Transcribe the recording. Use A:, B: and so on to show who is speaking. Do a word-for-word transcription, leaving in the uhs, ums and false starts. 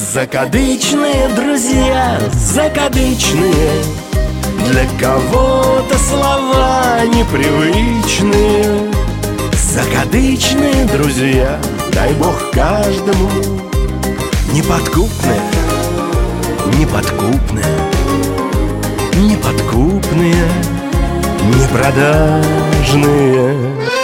A: Закадычные друзья, закадычные, для кого-то слова непривычные. Закадычные друзья, дай бог каждому, неподкупные, неподкупные, неподкупные, непродажные.